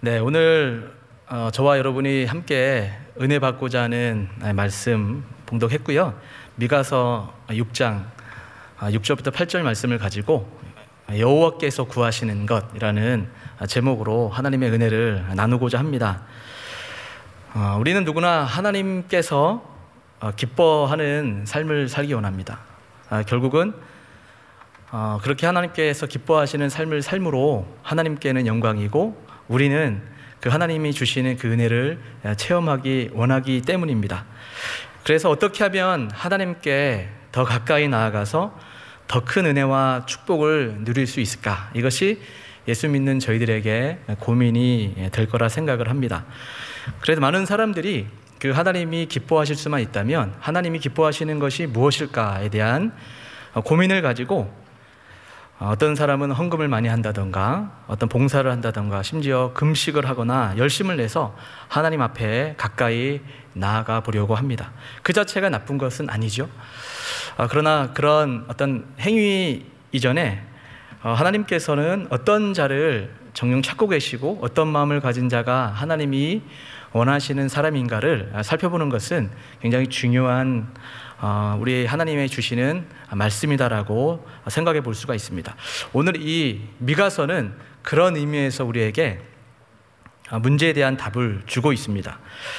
네, 오늘 저와 여러분이 함께 은혜 받고자 하는 말씀 봉독했고요. 미가서 6장 6절부터 8절 말씀을 가지고 여호와께서 구하시는 것이라는 제목으로 하나님의 은혜를 나누고자 합니다. 우리는 누구나 하나님께서 기뻐하는 삶을 살기 원합니다. 결국은 그렇게 하나님께서 기뻐하시는 삶을 삶으로 하나님께는 영광이고 우리는 그 하나님이 주시는 그 은혜를 체험하기 원하기 때문입니다. 그래서 어떻게 하면 하나님께 더 가까이 나아가서 더 큰 은혜와 축복을 누릴 수 있을까? 이것이 예수 믿는 저희들에게 고민이 될 거라 생각을 합니다. 그래서 많은 사람들이 그 하나님이 기뻐하실 수만 있다면 하나님이 기뻐하시는 것이 무엇일까에 대한 고민을 가지고 어떤 사람은 헌금을 많이 한다던가 어떤 봉사를 한다던가 심지어 금식을 하거나 열심을 내서 하나님 앞에 가까이 나아가 보려고 합니다. 그 자체가 나쁜 것은 아니죠. 그러나 그런 어떤 행위 이전에 하나님께서는 어떤 자를 정녕 찾고 계시고 어떤 마음을 가진 자가 하나님이 원하시는 사람인가를 살펴보는 것은 굉장히 중요한 우리 하나님의 주시는 말씀이다라고 생각해 볼 수가 있습니다. 오늘 이 미가서는 그런 의미에서 우리에게 문제에 대한 답을 주고 있습니다.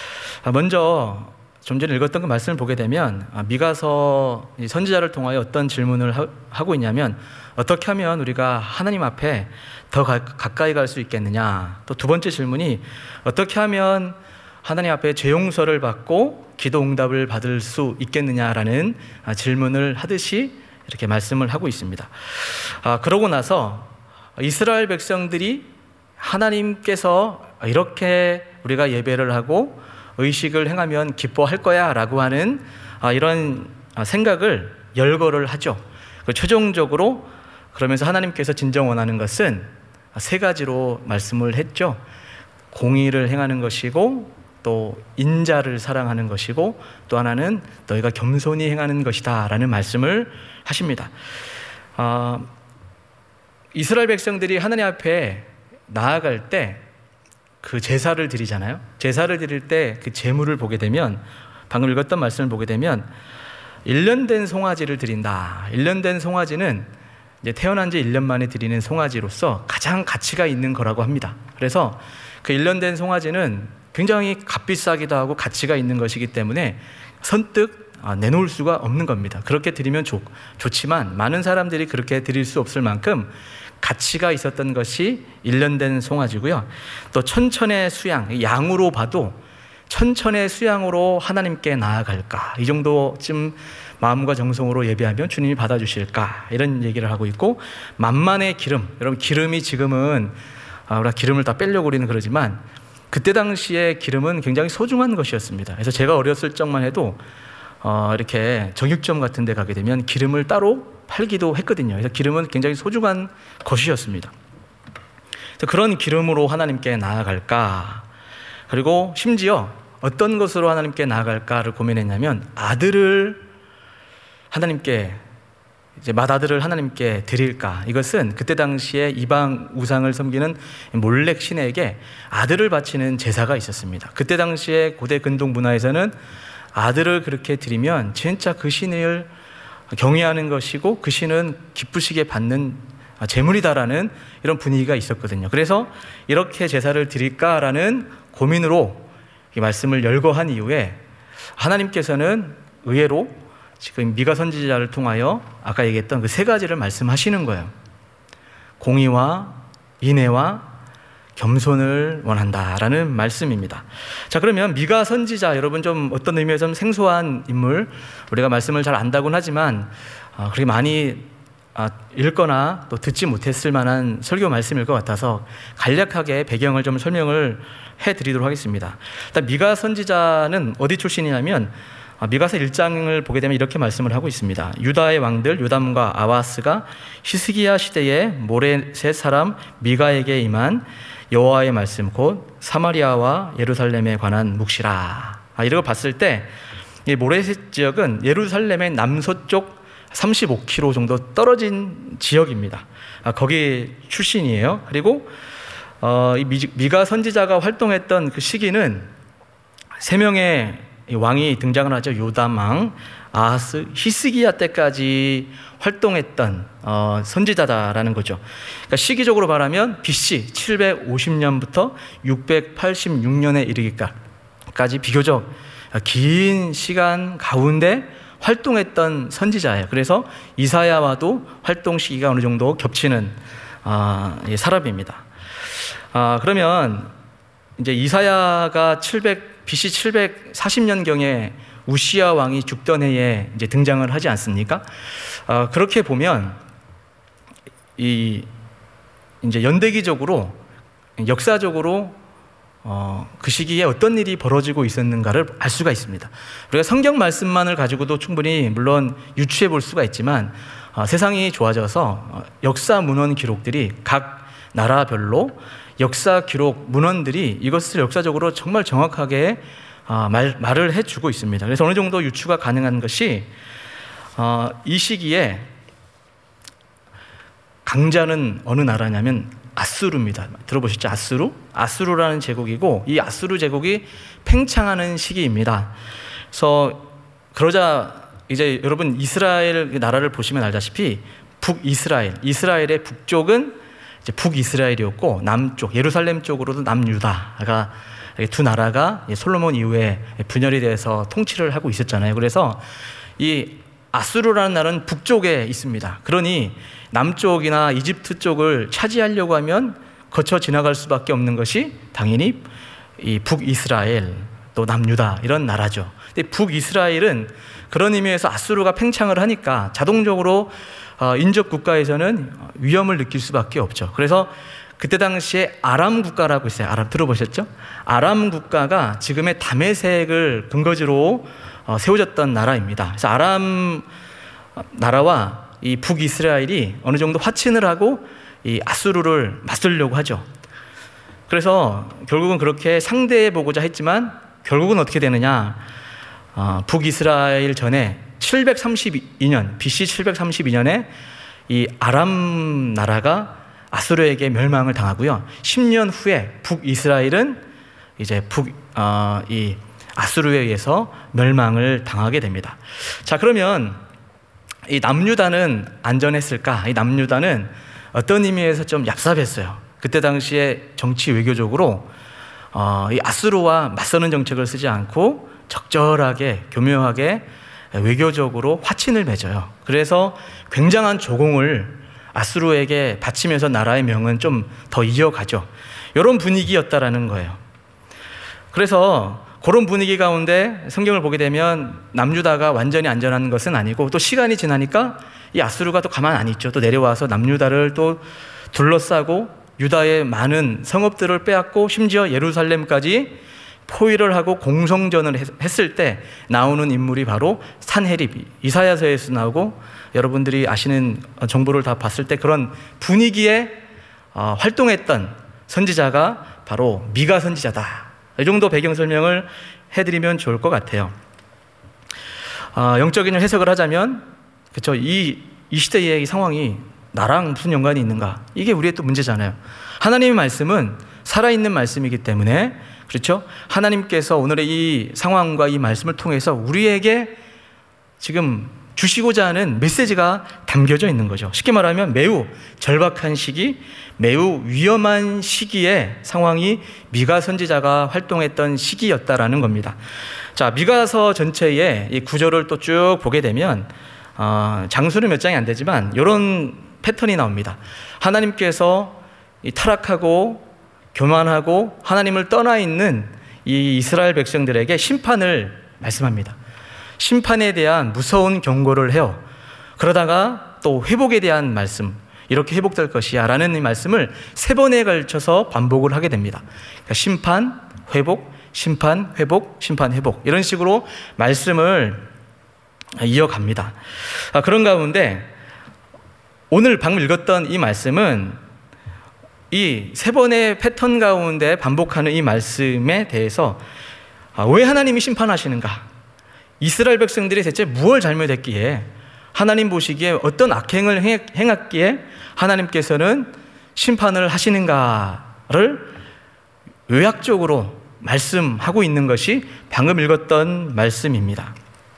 먼저 좀 전에 읽었던 그 말씀을 보게 되면 미가서 선지자를 통하여 어떤 질문을 하고 있냐면 어떻게 하면 우리가 하나님 앞에 더 가까이 갈 수 있겠느냐. 또 두 번째 질문이 어떻게 하면 하나님 앞에 죄 용서를 받고 기도 응답을 받을 수 있겠느냐라는 질문을 하듯이 이렇게 말씀을 하고 있습니다. 그러고 나서 이스라엘 백성들이 하나님께서 이렇게 우리가 예배를 하고 의식을 행하면 기뻐할 거야 라고 하는 이런 생각을 열거를 하죠. 최종적으로 그러면서 하나님께서 진정 원하는 것은 세 가지로 말씀을 했죠. 공의를 행하는 것이고 또 인자를 사랑하는 것이고 또 하나는 너희가 겸손히 행하는 것이다 라는 말씀을 하십니다. 이스라엘 백성들이 하나님 앞에 나아갈 때 그 제사를 드리잖아요. 제사를 드릴 때 그 제물을 보게 되면 방금 읽었던 말씀을 보게 되면 1년 된 송아지를 드린다. 1년 된 송아지는 이제 태어난 지 1년 만에 드리는 송아지로서 가장 가치가 있는 거라고 합니다. 그래서 그 1년 된 송아지는 굉장히 값비싸기도 하고 가치가 있는 것이기 때문에 선뜻 내놓을 수가 없는 겁니다. 그렇게 드리면 좋지만 많은 사람들이 그렇게 드릴 수 없을 만큼 가치가 있었던 것이 1년 된 송아지고요. 또 천천의 수양, 양으로 봐도 천천의 수양으로 하나님께 나아갈까? 이 정도쯤 마음과 정성으로 예배하면 주님이 받아주실까? 이런 얘기를 하고 있고 만만의 기름, 여러분 기름이 지금은 우리가 기름을 다 빼려고 우리는 그러지만 그때 당시에 기름은 굉장히 소중한 것이었습니다. 그래서 제가 어렸을 적만 해도 이렇게 정육점 같은 데 가게 되면 기름을 따로 팔기도 했거든요. 그래서 기름은 굉장히 소중한 것이었습니다. 그래서 그런 기름으로 하나님께 나아갈까? 그리고 심지어 어떤 것으로 하나님께 나아갈까를 고민했냐면 아들을 하나님께 이제 맏아들을 하나님께 드릴까? 이것은 그때 당시에 이방 우상을 섬기는 몰렉 신에게 아들을 바치는 제사가 있었습니다. 그때 당시에 고대 근동 문화에서는 아들을 그렇게 드리면 진짜 그 신을 경외하는 것이고 그 신은 기쁘시게 받는 제물이다라는 이런 분위기가 있었거든요. 그래서 이렇게 제사를 드릴까라는 고민으로 이 말씀을 열거한 이후에 하나님께서는 의외로 지금 미가 선지자를 통하여 아까 얘기했던 그 세 가지를 말씀하시는 거예요. 공의와 인애와 겸손을 원한다라는 말씀입니다. 자, 그러면 미가 선지자, 여러분 좀 어떤 의미에서 좀 생소한 인물, 우리가 말씀을 잘 안다고는 하지만 그렇게 많이 읽거나 또 듣지 못했을 만한 설교 말씀일 것 같아서 간략하게 배경을 좀 설명을 해드리도록 하겠습니다. 일단 미가 선지자는 어디 출신이냐면 미가서 1장을 보게 되면 이렇게 말씀을 하고 있습니다. 유다의 왕들 요담과 아하스가 히스기야 시대에 모레셋 사람 미가에게 임한 여호와의 말씀 곧 사마리아와 예루살렘에 관한 묵시라. 이런 거 봤을 때 이 모레셋 지역은 예루살렘의 남서쪽 35km 정도 떨어진 지역입니다. 거기 출신이에요. 그리고 이 미가 선지자가 활동했던 그 시기는 세 명의 왕이 등장을 하죠. 요담 왕, 아하스, 히스기야 때까지 활동했던 선지자다라는 거죠. 그러니까 시기적으로 말하면 BC 750년부터 686년에 이르기까지 비교적 긴 시간 가운데 활동했던 선지자예요. 그래서 이사야와도 활동 시기가 어느 정도 겹치는 사람입니다. 그러면 이제 이사야가 BC 740년경에 우시야 왕이 죽던 해에 이제 등장을 하지 않습니까? 그렇게 보면 이제 연대기적으로 역사적으로 그 시기에 어떤 일이 벌어지고 있었는가를 알 수가 있습니다. 우리가 성경 말씀만을 가지고도 충분히 물론 유추해 볼 수가 있지만 세상이 좋아져서 역사 문헌 기록들이 각 나라별로 역사 기록 문헌들이 이것을 역사적으로 정말 정확하게 말을 해주고 있습니다. 그래서 어느 정도 유추가 가능한 것이 이 시기에 강자는 어느 나라냐면 아수르입니다. 들어보셨죠? 아수르? 아수르라는 제국이고 이 아수르 제국이 팽창하는 시기입니다. 그래서 그러자 이제 여러분 이스라엘 나라를 보시면 알다시피 북이스라엘, 이스라엘의 북쪽은 이제 북이스라엘이었고 남쪽 예루살렘 쪽으로도 남유다가 두 나라가 솔로몬 이후에 분열이 돼서 통치를 하고 있었잖아요. 그래서 이 아수르라는 나라는 북쪽에 있습니다. 그러니 남쪽이나 이집트 쪽을 차지하려고 하면 거쳐 지나갈 수밖에 없는 것이 당연히 이 북이스라엘 또 남유다 이런 나라죠. 근데 북이스라엘은 그런 의미에서 아수르가 팽창을 하니까 자동적으로 인접 국가에서는 위험을 느낄 수밖에 없죠. 그래서 그때 당시에 아람 국가라고 있어요. 아람 들어보셨죠? 아람 국가가 지금의 다메섹을 근거지로 세워졌던 나라입니다. 그래서 아람 나라와 이 북이스라엘이 어느 정도 화친을 하고 이 아수르를 맞서려고 하죠. 그래서 결국은 그렇게 상대해 보고자 했지만 결국은 어떻게 되느냐? 북이스라엘 전에 732년 BC 732년에 이 아람 나라가 아수르에게 멸망을 당하고요. 10년 후에 북이스라엘은 이제 이 아수르에 의해서 멸망을 당하게 됩니다. 자, 그러면 이 남유다는 안전했을까? 이 남유다는 어떤 의미에서 좀 얍삽했어요. 그때 당시에 정치 외교적으로 이 아수르와 맞서는 정책을 쓰지 않고 적절하게 교묘하게 외교적으로 화친을 맺어요. 그래서 굉장한 조공을 아수르에게 바치면서 나라의 명은 좀 더 이어가죠. 이런 분위기였다라는 거예요. 그래서 그런 분위기 가운데 성경을 보게 되면 남유다가 완전히 안전한 것은 아니고 또 시간이 지나니까 이 아수르가 또 가만 안 있죠. 또 내려와서 남유다를 또 둘러싸고 유다의 많은 성읍들을 빼앗고 심지어 예루살렘까지 포위를 하고 공성전을 했을 때 나오는 인물이 바로 산헤립, 이사야서에서 나오고 여러분들이 아시는 정보를 다 봤을 때 그런 분위기에 활동했던 선지자가 바로 미가 선지자다. 이 정도 배경 설명을 해드리면 좋을 것 같아요. 영적인 해석을 하자면 그렇죠. 이 시대의 이 상황이 나랑 무슨 연관이 있는가? 이게 우리의 또 문제잖아요. 하나님의 말씀은 살아있는 말씀이기 때문에 그렇죠? 하나님께서 오늘의 이 상황과 이 말씀을 통해서 우리에게 지금 주시고자 하는 메시지가 담겨져 있는 거죠. 쉽게 말하면 매우 절박한 시기, 매우 위험한 시기에 상황이 미가 선지자가 활동했던 시기였다라는 겁니다. 자, 미가서 전체의 이 구절을 또 쭉 보게 되면 장수는 몇 장이 안 되지만 이런 패턴이 나옵니다. 하나님께서 이 타락하고 교만하고 하나님을 떠나 있는 이 이스라엘 백성들에게 심판을 말씀합니다. 심판에 대한 무서운 경고를 해요. 그러다가 또 회복에 대한 말씀, 이렇게 회복될 것이야 라는 이 말씀을 3번에 걸쳐서 반복을 하게 됩니다. 그러니까 심판, 회복, 심판, 회복, 심판, 회복 이런 식으로 말씀을 이어갑니다. 그런 가운데 오늘 방금 읽었던 이 말씀은 이 3번의 패턴 가운데 반복하는 이 말씀에 대해서 왜 하나님이 심판하시는가? 이스라엘 백성들이 대체 무엇을 잘못했기에 하나님 보시기에 어떤 악행을 행했기에 하나님께서는 심판을 하시는가 요약적으로 말씀하고 있는 것이 방금 읽었던 말씀입니다.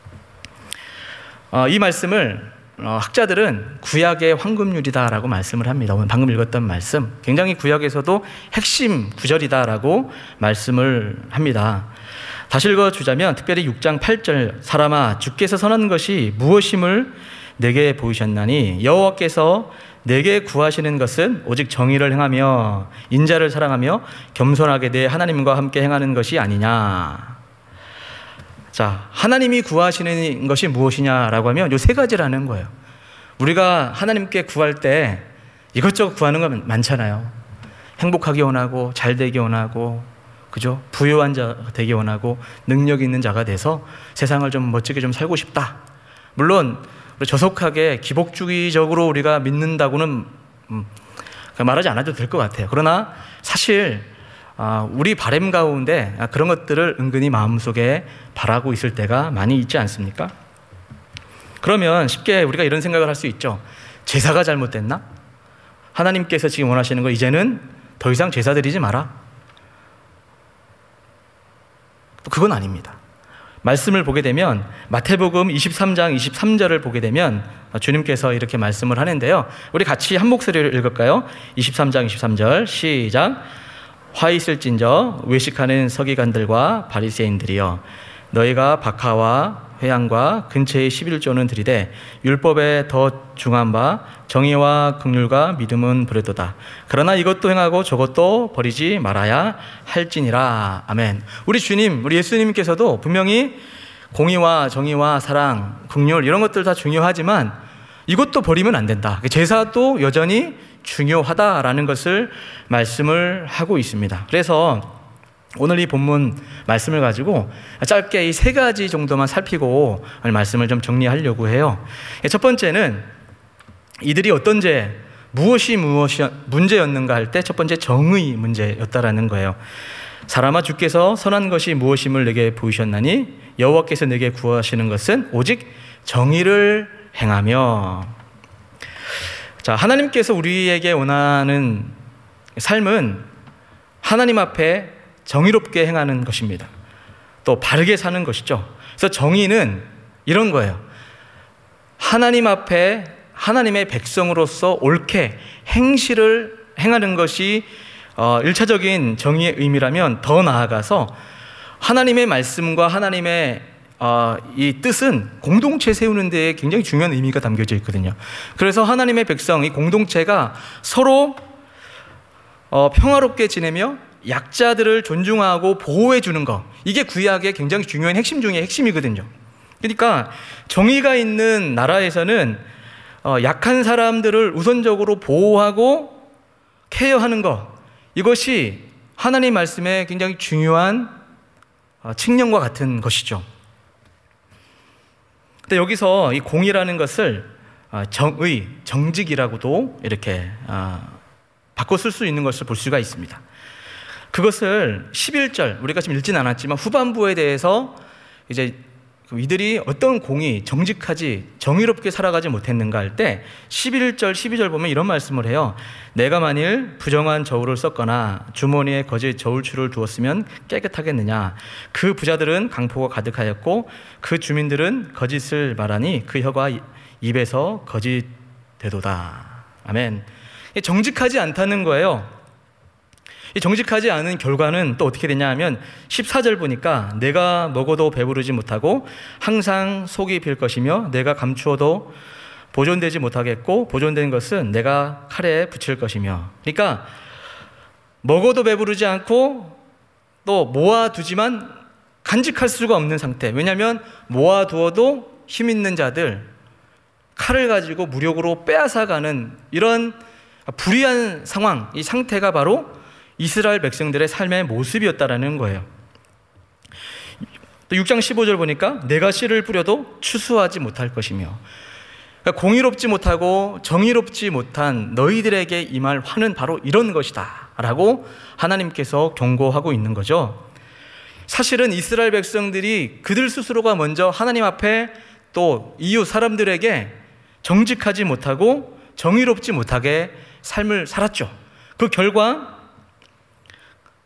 이 말씀을 학자들은 구약의 황금률이다라고 말씀을 합니다. 오늘 방금 읽었던 말씀, 굉장히 구약에서도 핵심 구절이다라고 말씀을 합니다. 다시 읽어주자면 특별히 6장 8절, 사람아 주께서 선한 것이 무엇임을 내게 보이셨나니 여호와께서 내게 구하시는 것은 오직 정의를 행하며 인자를 사랑하며 겸손하게 내 하나님과 함께 행하는 것이 아니냐. 자, 하나님이 구하시는 것이 무엇이냐라고 하면 요 세 가지라는 거예요. 우리가 하나님께 구할 때 이것저것 구하는 건 많잖아요. 행복하게 원하고 잘 되게 원하고, 그죠? 부유한 자 되게 원하고 능력 있는 자가 돼서 세상을 좀 멋지게 좀 살고 싶다. 물론 저속하게 기복주의적으로 우리가 믿는다고는 말하지 않아도 될 것 같아요. 그러나 사실 우리 바람 가운데 그런 것들을 은근히 마음속에 바라고 있을 때가 많이 있지 않습니까? 그러면 쉽게 우리가 이런 생각을 할 수 있죠. 제사가 잘못됐나? 하나님께서 지금 원하시는 거 이제는 더 이상 제사 드리지 마라. 그건 아닙니다. 말씀을 보게 되면 마태복음 23장 23절을 보게 되면 주님께서 이렇게 말씀을 하는데요. 우리 같이 한 목소리를 읽을까요? 23장 23절 시작. 화 있을진저 외식하는 서기관들과 바리새인들이여, 너희가 박하와 회양과 근처의 11조는 드리되 율법에 더 중한 바 정의와 긍휼과 믿음은 버렸도다. 그러나 이것도 행하고 저것도 버리지 말아야 할지니라. 아멘. 우리 주님, 우리 예수님께서도 분명히 공의와 정의와 사랑, 긍휼 이런 것들 다 중요하지만 이것도 버리면 안 된다. 제사도 여전히 중요하다라는 것을 말씀을 하고 있습니다. 그래서 오늘 이 본문 말씀을 가지고 짧게 이 세 가지 정도만 살피고 말씀을 좀 정리하려고 해요. 첫 번째는 이들이 어떤 무엇이 문제였는가 할 때 첫 번째 정의 문제였다라는 거예요. 사람아 주께서 선한 것이 무엇임을 내게 보이셨나니 여호와께서 내게 구하시는 것은 오직 정의를 행하며. 자, 하나님께서 우리에게 원하는 삶은 하나님 앞에 정의롭게 행하는 것입니다. 또 바르게 사는 것이죠. 그래서 정의는 이런 거예요. 하나님 앞에 하나님의 백성으로서 옳게 행실을 행하는 것이 1차적인 정의의 의미라면, 더 나아가서 하나님의 말씀과 하나님의 이 뜻은 공동체 세우는 데에 굉장히 중요한 의미가 담겨져 있거든요. 그래서 하나님의 백성, 이 공동체가 서로 평화롭게 지내며 약자들을 존중하고 보호해 주는 것, 이게 구약의 굉장히 중요한 핵심 중에 핵심이거든요. 그러니까 정의가 있는 나라에서는 약한 사람들을 우선적으로 보호하고 케어하는 것, 이것이 하나님 말씀의 굉장히 중요한 측면과 같은 것이죠. 근데 여기서 이 공의라는 것을 정의, 정직이라고도 이렇게 바꿔 쓸 수 있는 것을 볼 수가 있습니다. 그것을 11절, 우리가 지금 읽진 않았지만 후반부에 대해서 이제 이들이 어떤 공의, 정직하지, 정의롭게 살아가지 못했는가 할 때 11절, 12절 보면 이런 말씀을 해요. 내가 만일 부정한 저울을 썼거나 주머니에 거짓 저울추를 두었으면 깨끗하겠느냐. 그 부자들은 강포가 가득하였고 그 주민들은 거짓을 말하니 그 혀가 입에서 거짓 되도다. 아멘. 정직하지 않다는 거예요. 이 정직하지 않은 결과는 또 어떻게 되냐 하면 14절 보니까 내가 먹어도 배부르지 못하고 항상 속이 빌 것이며 내가 감추어도 보존되지 못하겠고 보존된 것은 내가 칼에 붙일 것이며. 그러니까 먹어도 배부르지 않고 또 모아두지만 간직할 수가 없는 상태. 왜냐하면 모아두어도 힘 있는 자들 칼을 가지고 무력으로 빼앗아가는 이런 불의한 상황, 이 상태가 바로 이스라엘 백성들의 삶의 모습이었다라는 거예요. 또 6장 15절 보니까 내가 씨를 뿌려도 추수하지 못할 것이며, 그러니까 공의롭지 못하고 정의롭지 못한 너희들에게 임할 화는 바로 이런 것이다 라고 하나님께서 경고하고 있는 거죠. 사실은 이스라엘 백성들이 그들 스스로가 먼저 하나님 앞에 또 이웃 사람들에게 정직하지 못하고 정의롭지 못하게 삶을 살았죠. 그 결과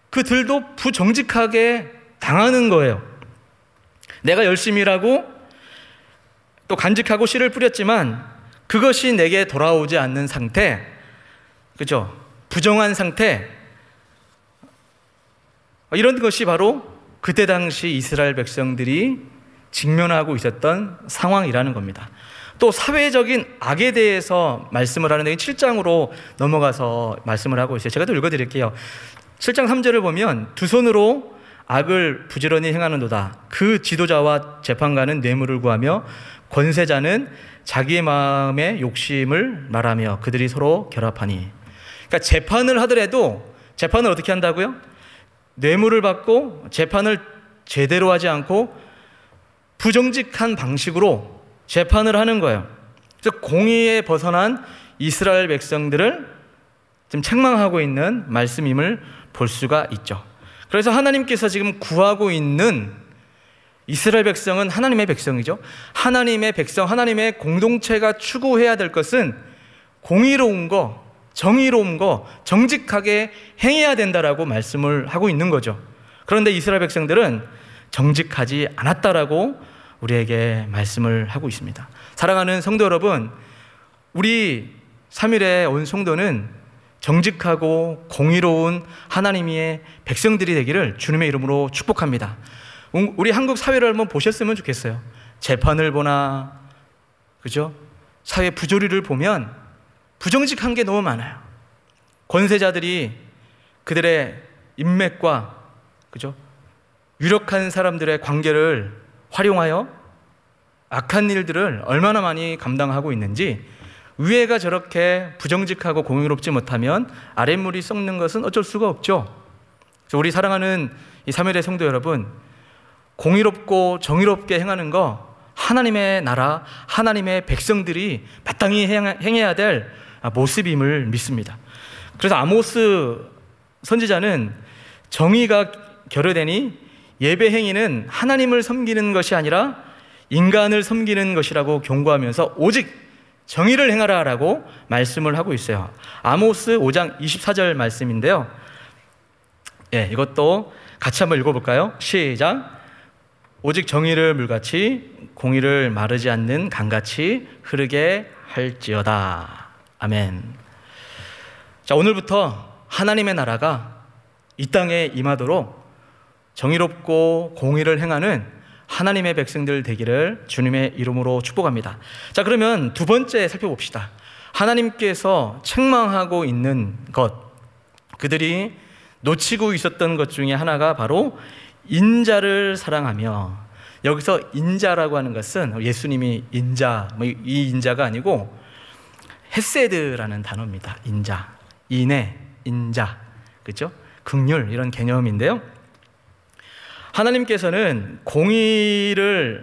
그들도 부정직하게 당하는 거예요. 내가 열심히 일하고 또 간직하고 씨를 뿌렸지만 그것이 내게 돌아오지 않는 상태, 그죠? 부정한 상태, 이런 것이 바로 그때 당시 이스라엘 백성들이 직면하고 있었던 상황이라는 겁니다. 또 사회적인 악에 대해서 말씀을 하는데 7장으로 넘어가서 말씀을 하고 있어요. 제가 또 읽어드릴게요. 7장 3절을 보면 두 손으로 악을 부지런히 행하는도다. 그 지도자와 재판관은 뇌물을 구하며 권세자는 자기의 마음의 욕심을 말하며 그들이 서로 결합하니. 그러니까 재판을 하더라도 재판을 어떻게 한다고요? 뇌물을 받고 재판을 제대로 하지 않고 부정직한 방식으로 재판을 하는 거예요. 그래서 공의에 벗어난 이스라엘 백성들을 지금 책망하고 있는 말씀임을 볼 수가 있죠. 그래서 하나님께서 지금 구하고 있는 이스라엘 백성은 하나님의 백성이죠. 하나님의 백성, 하나님의 공동체가 추구해야 될 것은 공의로운 거, 정의로운 거, 정직하게 행해야 된다라고 말씀을 하고 있는 거죠. 그런데 이스라엘 백성들은 정직하지 않았다라고 우리에게 말씀을 하고 있습니다. 사랑하는 성도 여러분, 우리 3일의 온 성도는 정직하고 공의로운 하나님의 백성들이 되기를 주님의 이름으로 축복합니다. 우리 한국 사회를 한번 보셨으면 좋겠어요. 재판을 보나, 그죠? 사회 부조리를 보면 부정직한 게 너무 많아요. 권세자들이 그들의 인맥과, 그죠? 유력한 사람들의 관계를 활용하여 악한 일들을 얼마나 많이 감당하고 있는지, 위에가 저렇게 부정직하고 공의롭지 못하면 아랫물이 썩는 것은 어쩔 수가 없죠. 그래서 우리 사랑하는 이 3일의 성도 여러분, 공의롭고 정의롭게 행하는 거 하나님의 나라, 하나님의 백성들이 마땅히 행해야 될 모습임을 믿습니다. 그래서 아모스 선지자는 정의가 결여되니 예배 행위는 하나님을 섬기는 것이 아니라 인간을 섬기는 것이라고 경고하면서 오직 정의를 행하라라고 말씀을 하고 있어요. 아모스 5장 24절 말씀인데요. 이것도 같이 한번 읽어볼까요? 시작. 오직 정의를 물같이 공의를 마르지 않는 강같이 흐르게 할지어다. 아멘. 자, 오늘부터 하나님의 나라가 이 땅에 임하도록 정의롭고 공의를 행하는 하나님의 백성들 되기를 주님의 이름으로 축복합니다. 자, 그러면 두 번째 살펴봅시다. 하나님께서 책망하고 있는 것, 그들이 놓치고 있었던 것 중에 하나가 바로 인자를 사랑하며, 여기서 인자라고 하는 것은 예수님이 인자, 이 인자가 아니고 헤세드라는 단어입니다. 인자, 인애, 인자, 그렇죠? 긍휼, 이런 개념인데요. 하나님께서는 공의를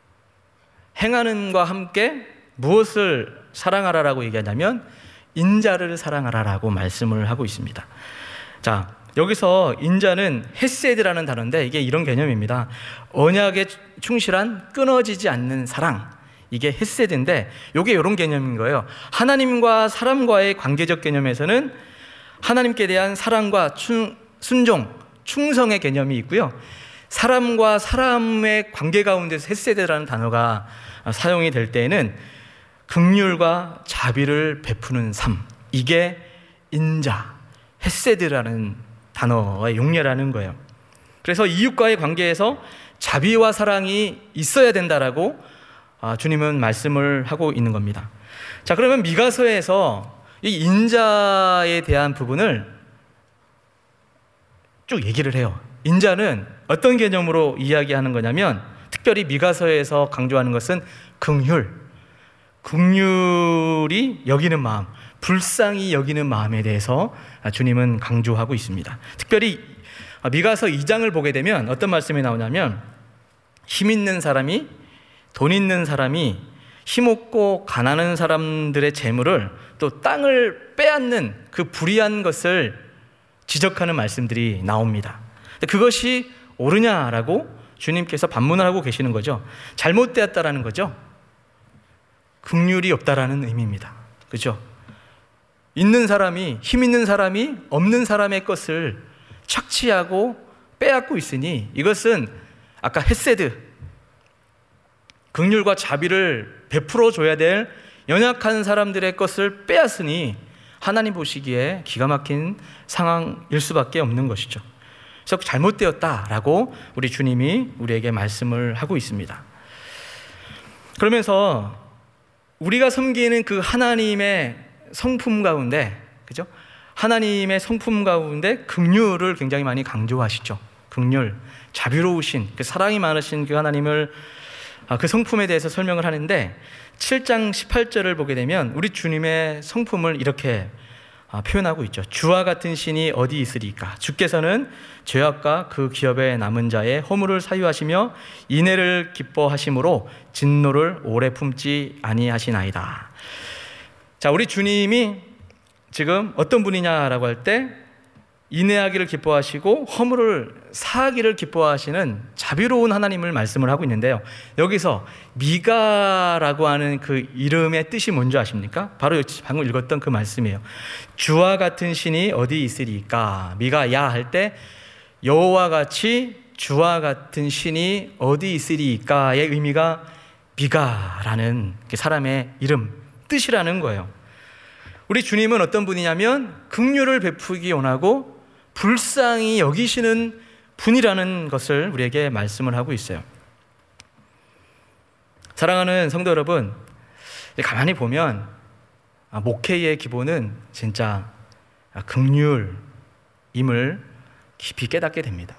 행하는과 함께 무엇을 사랑하라라고 얘기하냐면 인자를 사랑하라라고 말씀을 하고 있습니다. 자, 여기서 인자는 헤세드라는 단어인데 이게 이런 개념입니다. 언약에 충실한 끊어지지 않는 사랑, 이게 헤세드인데 이게 이런 개념인 거예요. 하나님과 사람과의 관계적 개념에서는 하나님께 대한 사랑과 순종, 충성의 개념이 있고요. 사람과 사람의 관계 가운데서 헤세드라는 단어가 사용이 될 때에는 긍휼과 자비를 베푸는 삶, 이게 인자, 헤세드라는 단어의 용례라는 거예요. 그래서 이웃과의 관계에서 자비와 사랑이 있어야 된다라고 주님은 말씀을 하고 있는 겁니다. 자, 그러면 미가서에서 이 인자에 대한 부분을 쭉 얘기를 해요. 인자는 어떤 개념으로 이야기하는 거냐면 특별히 미가서에서 강조하는 것은 긍휼이 여기는 마음, 불쌍히 여기는 마음에 대해서 주님은 강조하고 있습니다. 특별히 미가서 2장을 보게 되면 어떤 말씀이 나오냐면 힘 있는 사람이, 돈 있는 사람이 힘없고 가난한 사람들의 재물을, 또 땅을 빼앗는 그 불의한 것을 지적하는 말씀들이 나옵니다. 그것이 옳으냐라고 주님께서 반문을 하고 계시는 거죠. 잘못되었다라는 거죠. 긍휼이 없다라는 의미입니다. 그렇죠? 있는 사람이, 힘 있는 사람이 없는 사람의 것을 착취하고 빼앗고 있으니 이것은 아까 헤세드, 긍휼과 자비를 베풀어 줘야 될 연약한 사람들의 것을 빼앗으니 하나님 보시기에 기가 막힌 상황일 수밖에 없는 것이죠. 그래서 잘못되었다라고 우리 주님이 우리에게 말씀을 하고 있습니다. 그러면서 우리가 섬기는 그 하나님의 성품 가운데, 그죠? 하나님의 성품 가운데 긍휼을 굉장히 많이 강조하시죠. 긍휼, 자비로우신, 그 사랑이 많으신 그 하나님을, 그 성품에 대해서 설명을 하는데 7장 18절을 보게 되면 우리 주님의 성품을 이렇게 표현하고 있죠. 주와 같은 신이 어디 있으리까? 주께서는 죄악과 그 기업에 남은 자의 허물을 사유하시며 인애를 기뻐하심으로 진노를 오래 품지 아니하시나이다. 자, 우리 주님이 지금 어떤 분이냐라고 할 때 인애하기를 기뻐하시고 허물을 사하기를 기뻐하시는 자비로운 하나님을 말씀을 하고 있는데요. 여기서 미가라고 하는 그 이름의 뜻이 뭔지 아십니까? 바로 방금 읽었던 그 말씀이에요. 주와 같은 신이 어디 있으리까? 미가야 할 때 여호와 같이 주와 같은 신이 어디 있으리까의 의미가 미가라는 사람의 이름, 뜻이라는 거예요. 우리 주님은 어떤 분이냐면 긍휼을 베푸기 원하고 불쌍히 여기시는 분이라는 것을 우리에게 말씀을 하고 있어요. 사랑하는 성도 여러분, 가만히 보면 목회의 기본은 진짜 긍휼임을 깊이 깨닫게 됩니다.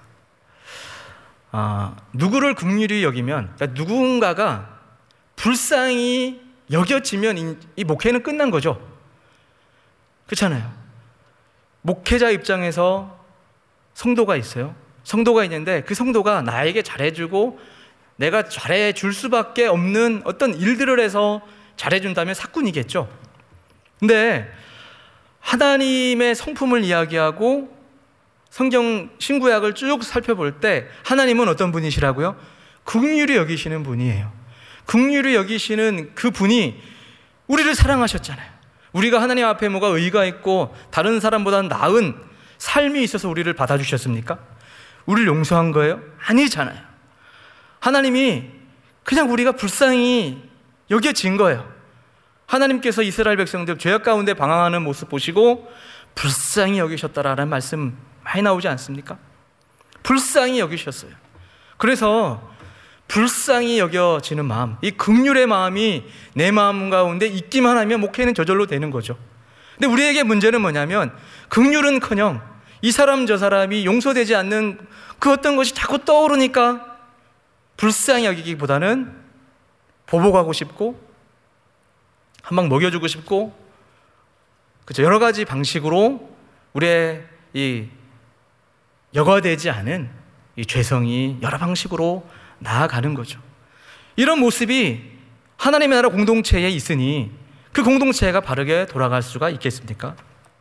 누구를 긍휼히 여기면, 그러니까 누군가가 불쌍히 여겨지면 이 목회는 끝난 거죠. 그렇잖아요. 목회자 입장에서 성도가 있어요. 성도가 있는데 그 성도가 나에게 잘해주고 내가 잘해줄 수밖에 없는 어떤 일들을 해서 잘해준다면 사꾼이겠죠. 근데 하나님의 성품을 이야기하고 성경 신구약을 쭉 살펴볼 때 하나님은 어떤 분이시라고요? 긍휼히 여기시는 분이에요. 긍휼히 여기시는 그 분이 우리를 사랑하셨잖아요. 우리가 하나님 앞에 뭐가 의가 있고 다른 사람보다 나은 삶이 있어서 우리를 받아주셨습니까? 우리를 용서한 거예요? 아니잖아요. 하나님이 그냥 우리가 불쌍히 여겨진 거예요. 하나님께서 이스라엘 백성들 죄악 가운데 방황하는 모습 보시고 불쌍히 여기셨다라는 말씀 많이 나오지 않습니까? 불쌍히 여기셨어요. 그래서 불쌍히 여겨지는 마음, 이 긍휼의 마음이 내 마음 가운데 있기만 하면 목회는 저절로 되는 거죠. 근데 우리에게 문제는 뭐냐면 긍휼은커녕 이 사람 저 사람이 용서되지 않는 그 어떤 것이 자꾸 떠오르니까 불쌍히 여기기보다는 보복하고 싶고 한 방 먹여주고 싶고, 그렇죠, 여러 가지 방식으로 우리의 이 여과되지 않은 이 죄성이 여러 방식으로 나아가는 거죠. 이런 모습이 하나님의 나라 공동체에 있으니 그 공동체가 바르게 돌아갈 수가 있겠습니까?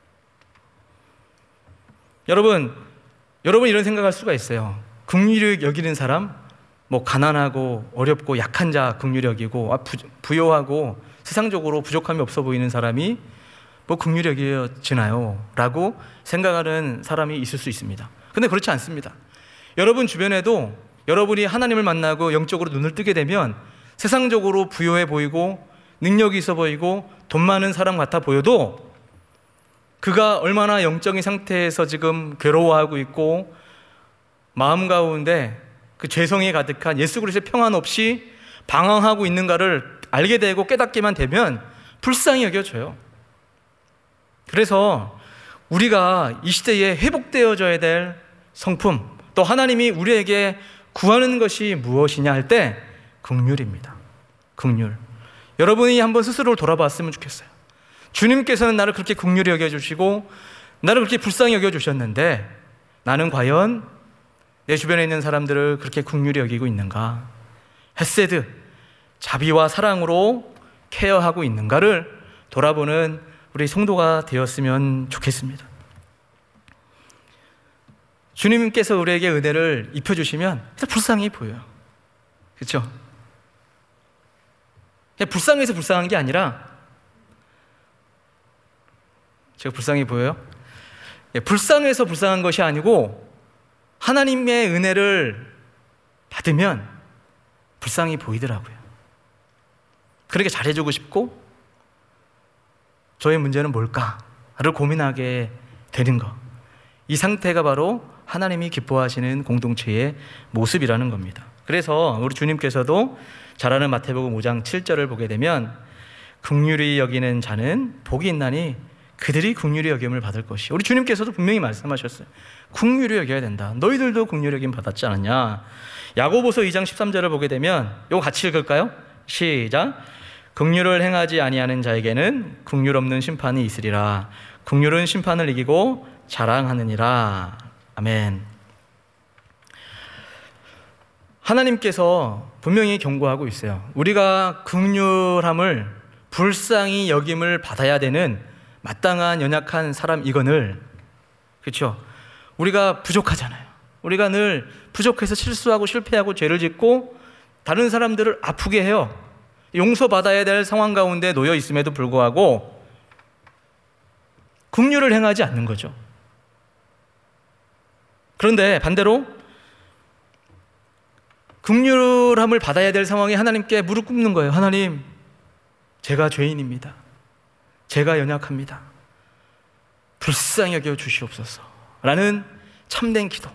여러분 이런 생각할 수가 있어요. 긍휼히 여기는 사람, 뭐 가난하고 어렵고 약한 자 긍휼히 여기고 부요하고 세상적으로 부족함이 없어 보이는 사람이 뭐 긍휼히 여겨지나요? 라고 생각하는 사람이 있을 수 있습니다. 근데 그렇지 않습니다. 여러분 주변에도 여러분이 하나님을 만나고 영적으로 눈을 뜨게 되면 세상적으로 부요해 보이고 능력이 있어 보이고 돈 많은 사람 같아 보여도 그가 얼마나 영적인 상태에서 지금 괴로워하고 있고 마음 가운데 그 죄성이 가득한 예수 그리스도의 평안 없이 방황하고 있는가를 알게 되고 깨닫기만 되면 불쌍히 여겨져요. 그래서 우리가 이 시대에 회복되어져야 될 성품, 또 하나님이 우리에게 구하는 것이 무엇이냐 할 때 긍휼입니다. 긍휼. 여러분이 한번 스스로를 돌아봤으면 좋겠어요. 주님께서는 나를 그렇게 긍휼히 여겨주시고 나를 그렇게 불쌍히 여겨주셨는데 나는 과연 내 주변에 있는 사람들을 그렇게 긍휼히 여기고 있는가? 헤세드, 자비와 사랑으로 케어하고 있는가를 돌아보는 우리 성도가 되었으면 좋겠습니다. 주님께서 우리에게 은혜를 입혀주시면 불쌍히 보여요. 그렇죠? 그냥 불쌍해서 불쌍한 게 아니라 제가 불쌍히 보여요? 불쌍해서 불쌍한 것이 아니고 하나님의 은혜를 받으면 불쌍히 보이더라고요. 그렇게 잘해주고 싶고 저의 문제는 뭘까를 고민하게 되는 것. 이 상태가 바로 하나님이 기뻐하시는 공동체의 모습이라는 겁니다. 그래서 우리 주님께서도 잘 아는 마태복음 5장 7절을 보게 되면 긍휼히 여기는 자는 복이 있나니 그들이 긍휼히 여김을 받을 것이. 우리 주님께서도 분명히 말씀하셨어요. 긍휼히 여겨야 된다. 너희들도 긍휼히 여김 받았지 않았냐. 야고보서 2장 13절을 보게 되면 이거 같이 읽을까요? 시작. 긍휼을 행하지 아니하는 자에게는 긍휼 없는 심판이 있으리라. 긍휼은 심판을 이기고 자랑하느니라. 아멘. 하나님께서 분명히 경고하고 있어요. 우리가 긍휼함을 불쌍히 여김을 받아야 되는 마땅한 연약한 사람이거늘, 그렇죠? 우리가 부족하잖아요. 우리가 늘 부족해서 실수하고 실패하고 죄를 짓고 다른 사람들을 아프게 해요. 용서받아야 될 상황 가운데 놓여 있음에도 불구하고 긍휼을 행하지 않는 거죠. 그런데 반대로 긍휼함을 받아야 될 상황에 하나님께 무릎 꿇는 거예요. 하나님, 제가 죄인입니다. 제가 연약합니다. 불쌍히 여겨 주시옵소서 라는 참된 기도.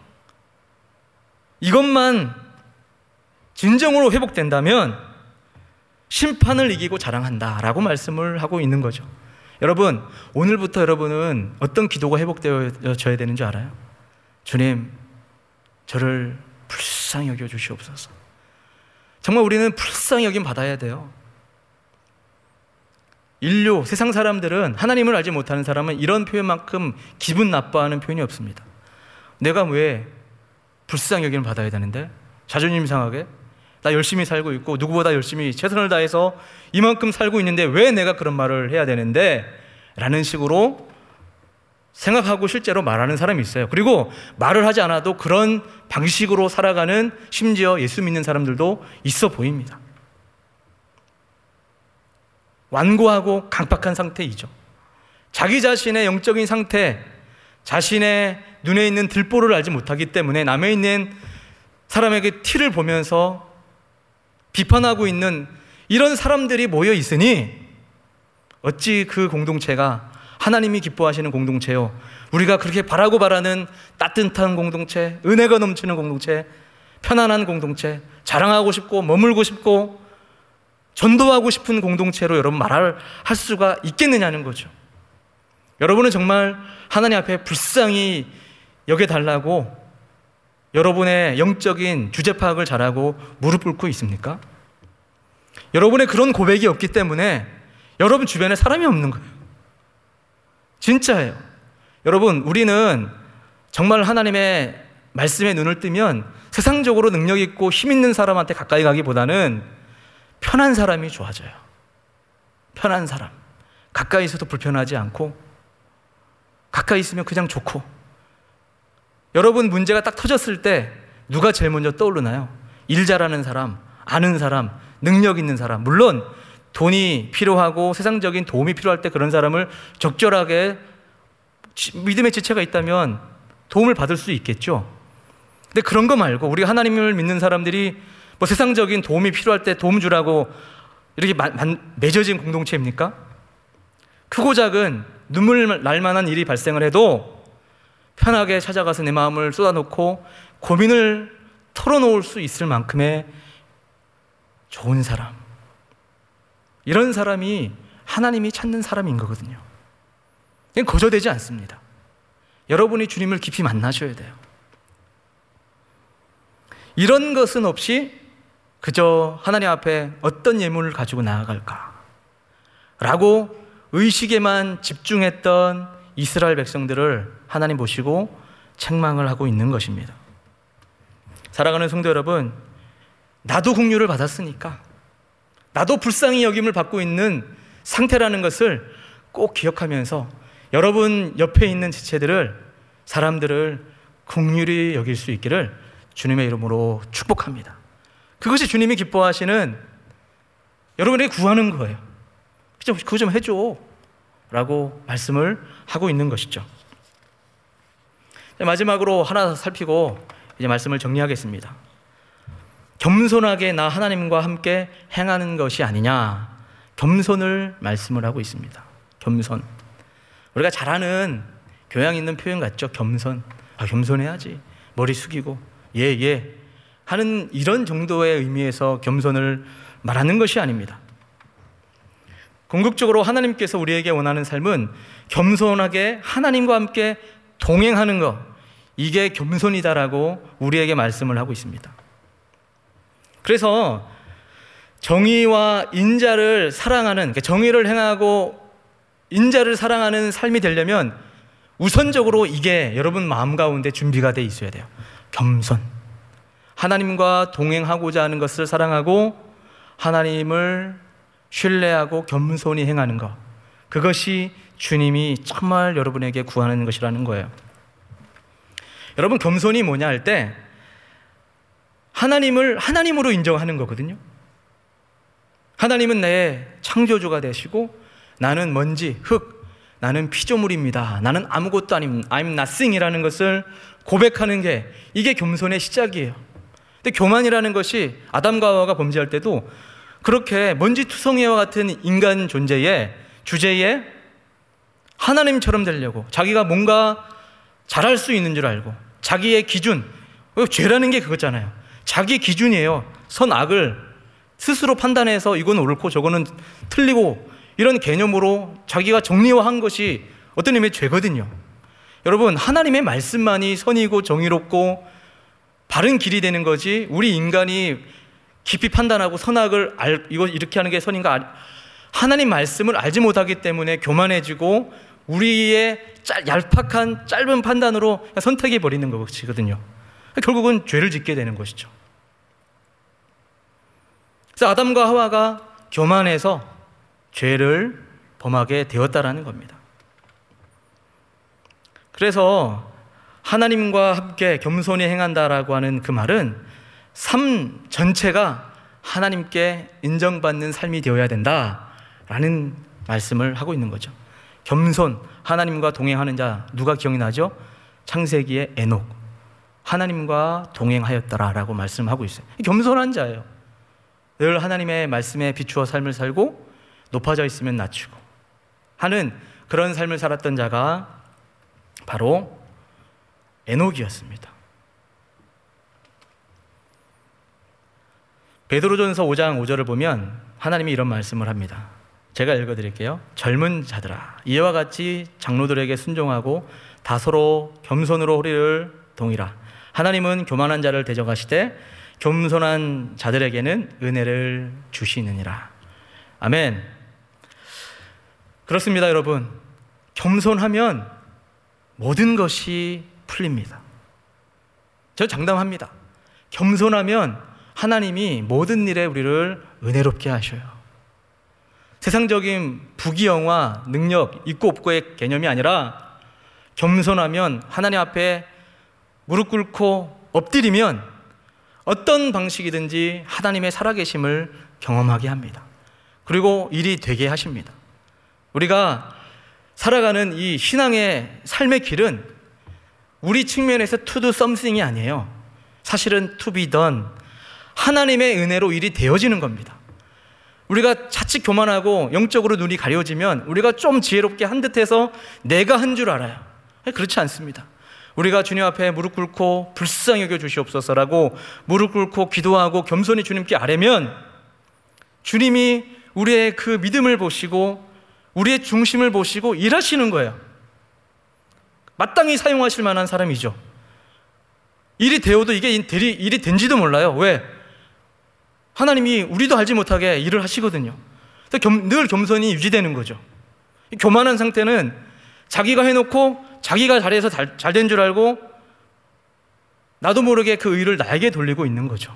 이것만 진정으로 회복된다면 심판을 이기고 자랑한다라고 말씀을 하고 있는 거죠. 여러분, 오늘부터 여러분은 어떤 기도가 회복되어져야 되는 줄 알아요? 주님, 저를 불쌍히 여겨 주시옵소서. 정말 우리는 불쌍히 여김 받아야 돼요. 인류, 세상 사람들은, 하나님을 알지 못하는 사람은 이런 표현만큼 기분 나빠하는 표현이 없습니다. 내가 왜 불쌍히 여김을 받아야 되는데? 자존심 상하게? 나 열심히 살고 있고 누구보다 열심히 최선을 다해서 이만큼 살고 있는데 왜 내가 그런 말을 해야 되는데? 라는 식으로 생각하고 실제로 말하는 사람이 있어요. 그리고 말을 하지 않아도 그런 방식으로 살아가는, 심지어 예수 믿는 사람들도 있어 보입니다. 완고하고 강박한 상태이죠. 자기 자신의 영적인 상태, 자신의 눈에 있는 들보를 알지 못하기 때문에 남에 있는 사람에게 티를 보면서 비판하고 있는 이런 사람들이 모여 있으니 어찌 그 공동체가 하나님이 기뻐하시는 공동체요, 우리가 그렇게 바라는 따뜻한 공동체, 은혜가 넘치는 공동체, 편안한 공동체, 자랑하고 싶고 머물고 싶고 전도하고 싶은 공동체로 여러분 말할 수가 있겠느냐는 거죠. 여러분은 정말 하나님 앞에 불쌍히 여겨달라고 여러분의 영적인 주제 파악을 잘하고 무릎 꿇고 있습니까? 여러분의 그런 고백이 없기 때문에 여러분 주변에 사람이 없는 거예요. 진짜예요. 여러분, 우리는 정말 하나님의 말씀에 눈을 뜨면 세상적으로 능력 있고 힘 있는 사람한테 가까이 가기보다는 편한 사람이 좋아져요. 편한 사람. 가까이 있어도 불편하지 않고 가까이 있으면 그냥 좋고. 여러분, 문제가 딱 터졌을 때 누가 제일 먼저 떠오르나요? 일 잘하는 사람, 아는 사람, 능력 있는 사람. 물론 돈이 필요하고 세상적인 도움이 필요할 때 그런 사람을 적절하게, 믿음의 지체가 있다면 도움을 받을 수 있겠죠. 근데 그런 거 말고 우리가 하나님을 믿는 사람들이 뭐 세상적인 도움이 필요할 때 도움 주라고 이렇게 맺어진 공동체입니까? 크고 작은 눈물 날 만한 일이 발생을 해도 편하게 찾아가서 내 마음을 쏟아놓고 고민을 털어놓을 수 있을 만큼의 좋은 사람, 이런 사람이 하나님이 찾는 사람인 거거든요. 이건 거저되지 않습니다. 여러분이 주님을 깊이 만나셔야 돼요. 이런 것은 없이 그저 하나님 앞에 어떤 예물을 가지고 나아갈까 라고 의식에만 집중했던 이스라엘 백성들을 하나님 보시고 책망을 하고 있는 것입니다. 사랑하는 성도 여러분, 나도 긍휼을 받았으니까, 나도 불쌍히 여김을 받고 있는 상태라는 것을 꼭 기억하면서 여러분 옆에 있는 지체들을, 사람들을 긍휼히 여길 수 있기를 주님의 이름으로 축복합니다. 그것이 주님이 기뻐하시는, 여러분에게 구하는 거예요. 그거 좀 해줘 라고 말씀을 하고 있는 것이죠. 마지막으로 하나 살피고 이제 말씀을 정리하겠습니다. 겸손하게 나 하나님과 함께 행하는 것이 아니냐, 겸손을 말씀을 하고 있습니다. 겸손. 우리가 잘 아는 교양 있는 표현 같죠. 겸손. 겸손해야지. 머리 숙이고 예 하는 이런 정도의 의미에서 겸손을 말하는 것이 아닙니다. 궁극적으로 하나님께서 우리에게 원하는 삶은 겸손하게 하나님과 함께 동행하는 것, 이게 겸손이다라고 우리에게 말씀을 하고 있습니다. 그래서 정의와 인자를 사랑하는, 정의를 행하고 인자를 사랑하는 삶이 되려면 우선적으로 이게 여러분 마음 가운데 준비가 돼 있어야 돼요. 겸손. 하나님과 동행하고자 하는 것을 사랑하고 하나님을 신뢰하고 겸손히 행하는 것, 그것이 주님이 정말 여러분에게 구하는 것이라는 거예요. 여러분, 겸손이 뭐냐 할 때 하나님을 하나님으로 인정하는 거거든요. 하나님은 내 창조주가 되시고 나는 먼지, 흙, 나는 피조물입니다. 나는 아무것도 아닌 I'm nothing이라는 것을 고백하는 게, 이게 겸손의 시작이에요. 근데 교만이라는 것이 아담과 하와가 범죄할 때도 그렇게 먼지투성이와 같은 인간 존재의 주제에 하나님처럼 되려고 자기가 뭔가 잘할 수 있는 줄 알고 자기의 기준, 죄라는 게 그거잖아요. 자기 기준이에요. 선악을 스스로 판단해서 이건 옳고 저거는 틀리고 이런 개념으로 자기가 정리화한 것이 어떤 의미의 죄거든요. 여러분, 하나님의 말씀만이 선이고 정의롭고 바른 길이 되는 거지, 우리 인간이 깊이 판단하고 선악을 이거 이렇게 하는 게 선인가, 하나님 말씀을 알지 못하기 때문에 교만해지고 우리의 얄팍한 짧은 판단으로 선택해 버리는 것이거든요. 결국은 죄를 짓게 되는 것이죠. 그래서 아담과 하와가 교만해서 죄를 범하게 되었다라는 겁니다. 그래서 하나님과 함께 겸손히 행한다라고 하는 그 말은 삶 전체가 하나님께 인정받는 삶이 되어야 된다라는 말씀을 하고 있는 거죠. 겸손, 하나님과 동행하는 자, 누가 기억이 나죠? 창세기의 에녹, 하나님과 동행하였더라라고 말씀하고 있어요. 겸손한 자예요. 늘 하나님의 말씀에 비추어 삶을 살고 높아져 있으면 낮추고 하는 그런 삶을 살았던 자가 바로 에녹이었습니다. 베드로전서 5장 5절을 보면 하나님이 이런 말씀을 합니다. 제가 읽어드릴게요. 젊은 자들아, 이와 같이 장로들에게 순종하고 다소로 겸손으로 허리를 동이라. 하나님은 교만한 자를 대적하시되 겸손한 자들에게는 은혜를 주시느니라. 아멘. 그렇습니다, 여러분. 겸손하면 모든 것이 풀립니다. 저 장담합니다. 겸손하면 하나님이 모든 일에 우리를 은혜롭게 하셔요. 세상적인 부귀영화, 능력, 있고 없고의 개념이 아니라 겸손하면 하나님 앞에 무릎 꿇고 엎드리면 어떤 방식이든지 하나님의 살아계심을 경험하게 합니다. 그리고 일이 되게 하십니다. 우리가 살아가는 이 신앙의 삶의 길은 우리 측면에서 to do something이 아니에요. 사실은 to be done, 하나님의 은혜로 일이 되어지는 겁니다. 우리가 자칫 교만하고 영적으로 눈이 가려지면 우리가 좀 지혜롭게 한 듯해서 내가 한 줄 알아요. 그렇지 않습니다. 우리가 주님 앞에 무릎 꿇고 불쌍히 여겨 주시옵소서라고 무릎 꿇고 기도하고 겸손히 주님께 아뢰면 주님이 우리의 그 믿음을 보시고 우리의 중심을 보시고 일하시는 거예요. 마땅히 사용하실 만한 사람이죠. 일이 되어도 이게 일이 된지도 몰라요. 왜? 하나님이 우리도 알지 못하게 일을 하시거든요. 늘 겸손이 유지되는 거죠. 교만한 상태는 자기가 해놓고 자기가 잘해서 잘 된 줄 알고 나도 모르게 그 의를 나에게 돌리고 있는 거죠.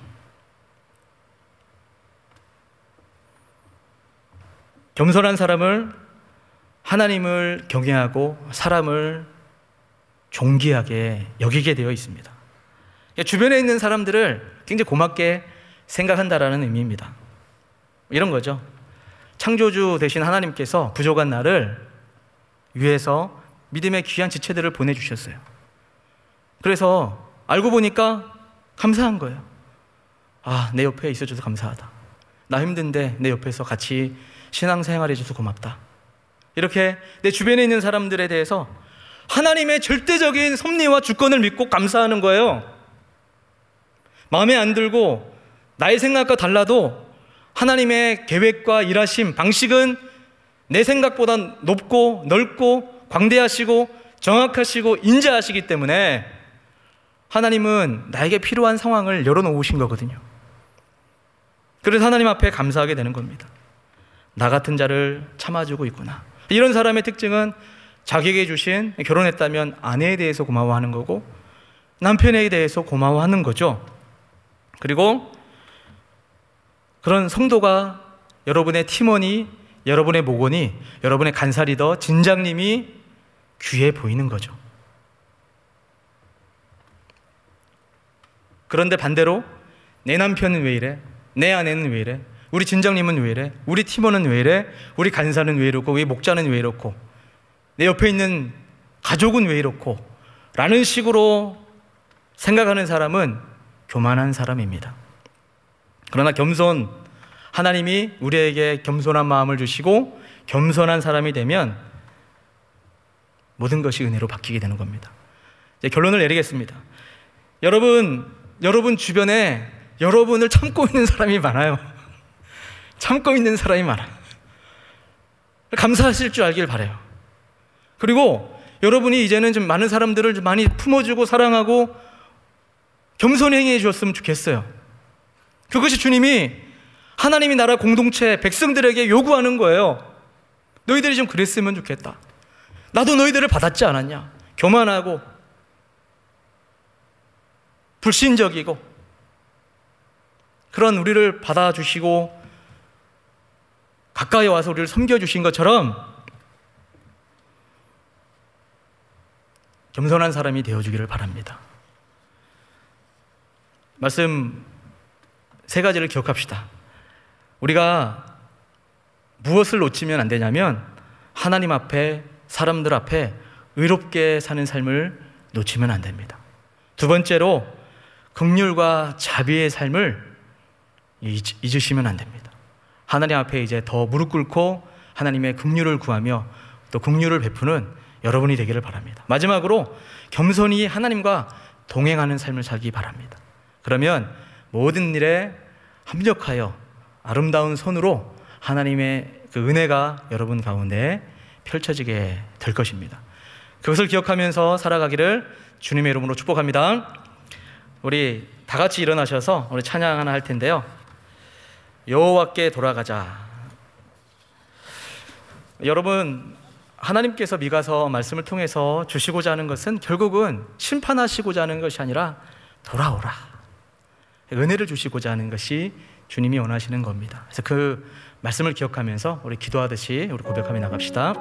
겸손한 사람을 하나님을 경외하고 사람을 존귀하게 여기게 되어 있습니다. 주변에 있는 사람들을 굉장히 고맙게 생각한다라는 의미입니다. 이런 거죠. 창조주 되신 하나님께서 부족한 나를 위해서 믿음의 귀한 지체들을 보내주셨어요. 그래서 알고 보니까 감사한 거예요. 아, 내 옆에 있어줘서 감사하다. 나 힘든데 내 옆에서 같이 신앙생활 해줘서 고맙다. 이렇게 내 주변에 있는 사람들에 대해서 하나님의 절대적인 섭리와 주권을 믿고 감사하는 거예요. 마음에 안 들고 나의 생각과 달라도 하나님의 계획과 일하심, 방식은 내 생각보다 높고 넓고 광대하시고 정확하시고 인자하시기 때문에 하나님은 나에게 필요한 상황을 열어놓으신 거거든요. 그래서 하나님 앞에 감사하게 되는 겁니다. 나 같은 자를 참아주고 있구나. 이런 사람의 특징은 자기에게 주신, 결혼했다면 아내에 대해서 고마워하는 거고 남편에 대해서 고마워하는 거죠. 그리고 그런 성도가 여러분의 팀원이, 여러분의 목원이, 여러분의 간사리더, 진장님이 귀해 보이는 거죠. 그런데 반대로 내 남편은 왜 이래? 내 아내는 왜 이래? 우리 진장님은 왜 이래? 우리 팀원은 왜 이래? 우리 간사는 왜 이렇고? 우리 목자는 왜 이렇고? 내 옆에 있는 가족은 왜 이렇고? 라는 식으로 생각하는 사람은 교만한 사람입니다. 그러나 겸손, 하나님이 우리에게 겸손한 마음을 주시고 겸손한 사람이 되면 모든 것이 은혜로 바뀌게 되는 겁니다. 이제 결론을 내리겠습니다. 여러분 주변에 여러분을 참고 있는 사람이 많아요. 참고 있는 사람이 많아요. 감사하실 줄 알길 바라요. 그리고 여러분이 이제는 좀 많은 사람들을 좀 많이 품어주고 사랑하고 겸손히 행해 주셨으면 좋겠어요. 그것이 주님이 하나님이 나라 공동체 백성들에게 요구하는 거예요. 너희들이 좀 그랬으면 좋겠다. 나도 너희들을 받았지 않았냐? 교만하고 불신적이고 그런 우리를 받아주시고 가까이 와서 우리를 섬겨주신 것처럼 겸손한 사람이 되어주기를 바랍니다. 말씀 세 가지를 기억합시다. 우리가 무엇을 놓치면 안 되냐면 하나님 앞에, 사람들 앞에 의롭게 사는 삶을 놓치면 안 됩니다. 두 번째로 긍휼과 자비의 삶을 잊으시면 안 됩니다. 하나님 앞에 이제 더 무릎 꿇고 하나님의 긍휼을 구하며 또 긍휼을 베푸는 여러분이 되기를 바랍니다. 마지막으로 겸손히 하나님과 동행하는 삶을 살기 바랍니다. 그러면 모든 일에 합력하여 아름다운 손으로 하나님의 그 은혜가 여러분 가운데 펼쳐지게 될 것입니다. 그것을 기억하면서 살아가기를 주님의 이름으로 축복합니다. 우리 다 같이 일어나셔서 우리 찬양 하나 할 텐데요. 여호와께 돌아가자. 여러분, 하나님께서 미가서 말씀을 통해서 주시고자 하는 것은 결국은 심판하시고자 하는 것이 아니라 돌아오라, 은혜를 주시고자 하는 것이 주님이 원하시는 겁니다. 그래서 그 말씀을 기억하면서 우리 기도하듯이 우리 고백하며 나갑시다.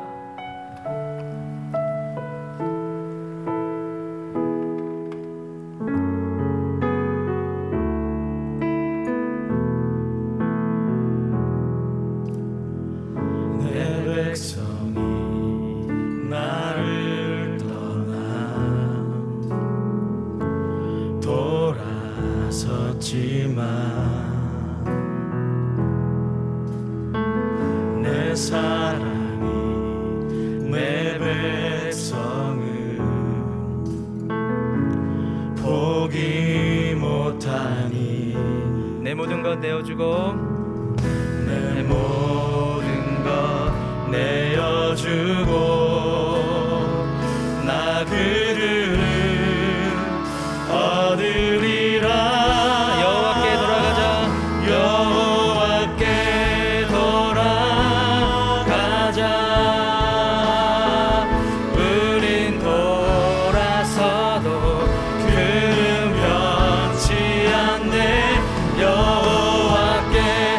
내 사랑이 내 백성을 포기 못하니 내 모든 것 내어주고 내 모든 것 내어주고 나 그를 얻으리라. 여호와께 돌아가자. 여호와께 돌아가자. 우린 돌아서도 그는 변치 않네. 여호와께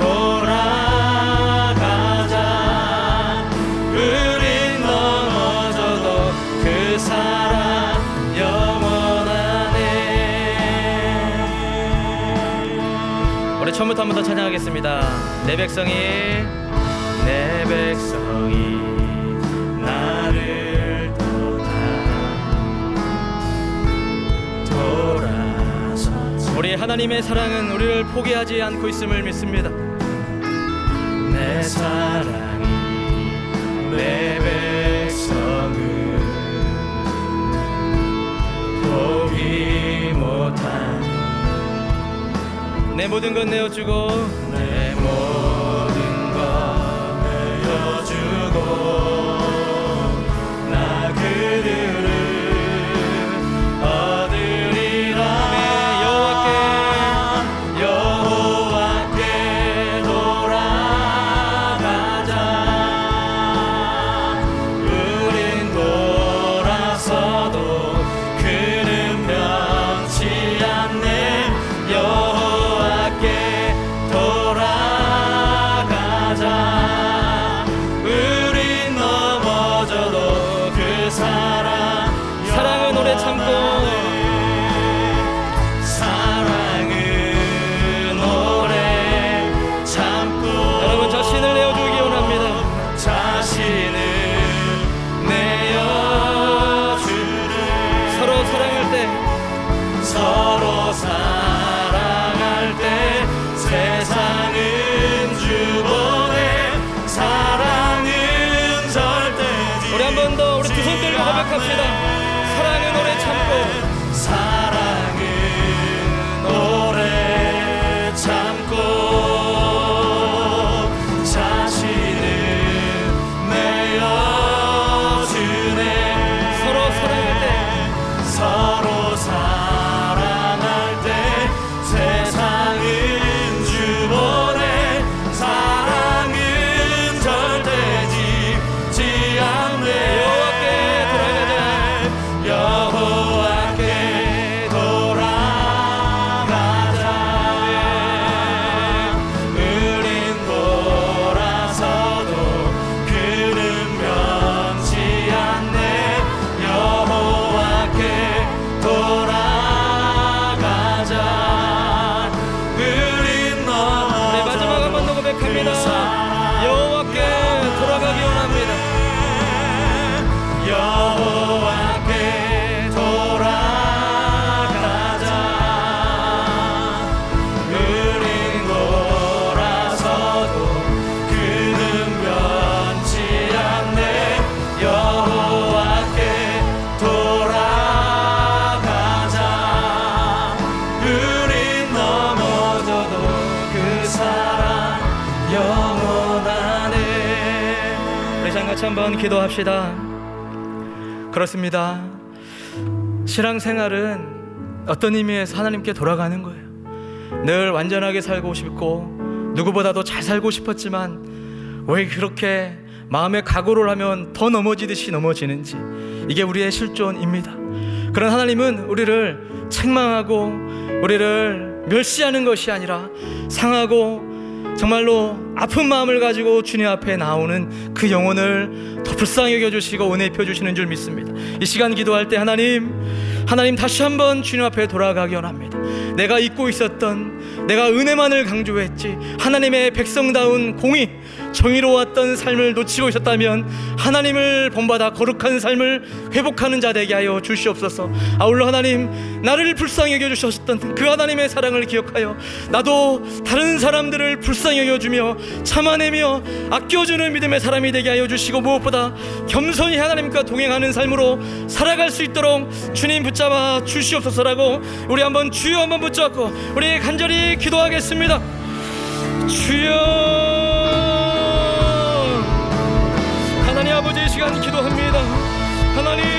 돌아가자. 우린 넘어져도 그 사랑 영원하네. 우리 처음부터 한 번 더 찬양하겠습니다. 내 백성이 나를 떠나 우리 하나님의 사랑은 우리를 포기하지 않고 있음을 믿습니다. 내 사랑이 내 백성을 포기 못하니 내 모든 것 내어주고 내 모든 것 내어주고 나 그들을 서로 사랑할 때 세상은 주보내 사랑은 절대지. 우리 한 번 더 우리 두 손 들고 고백합시다. 사랑은 오래 참고 사랑은 오래 참고 자신을 내어주네. 서로 사랑할 때 서로 사랑할 때 세상은 주보내 사랑은 절대 지지 않네. 여호와께 돌아가자. 우린 돌아서도 그는 변치 않네. 여호와께 돌아가자. 우린 넘어져 마지막 한 번 더 고백합니다. 여호와께 돌아가기 원합니다. 여호와께 돌아가자. 우린 돌아서도 그는 변치 않네. 여호와께 돌아가자. 우린 넘어져도 그 사랑 영원하네. 우리 장 같이 한번 기도합시다. 그렇습니다. 신앙생활은 어떤 의미에서 하나님께 돌아가는 거예요. 늘 완전하게 살고 싶고 누구보다도 잘 살고 싶었지만 왜 그렇게 마음의 각오를 하면 더 넘어지듯이 넘어지는지, 이게 우리의 실존입니다. 그런 하나님은 우리를 책망하고 우리를 멸시하는 것이 아니라 상하고 정말로 아픈 마음을 가지고 주님 앞에 나오는 그 영혼을 더 불쌍히 여겨주시고 은혜 펴주시는 줄 믿습니다. 이 시간 기도할 때 하나님 다시 한번 주님 앞에 돌아가기 원합니다. 내가 잊고 있었던, 내가 은혜만을 강조했지 하나님의 백성다운 공의, 정의로웠던 삶을 놓치고 있었다면 하나님을 본받아 거룩한 삶을 회복하는 자 되게 하여 주시옵소서. 아울러 하나님, 나를 불쌍히 여겨주셨던 그 하나님의 사랑을 기억하여 나도 다른 사람들을 불쌍히 여겨주며 참아내며 아껴주는 믿음의 사람이 되게 하여 주시고, 무엇보다 겸손히 하나님과 동행하는 삶으로 살아갈 수 있도록 주님 붙잡아 주시옵소서라고 우리 한번 주여 한번 붙잡고 우리 간절히 기도하겠습니다. 주여, 하나님 아버지, 이 시간 기도합니다. 하나님,